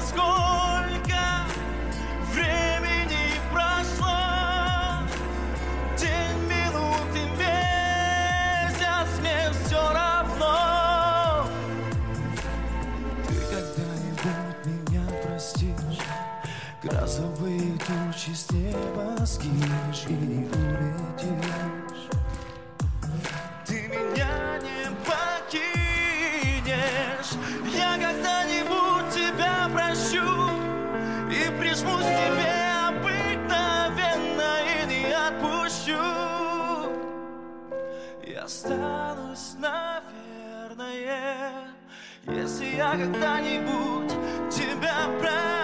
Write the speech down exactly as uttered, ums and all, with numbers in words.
сколько времени прошло, день, минуты, месяц, мне все равно. Ты когда-нибудь меня простишь, грозовые тучи с неба скинешь и не улетишь. Ты меня не покинешь. Я когда-нибудь тебя прощу и прижмусь к тебе обыкновенно и не отпущу. Я останусь, наверное, если я когда-нибудь тебя прощу.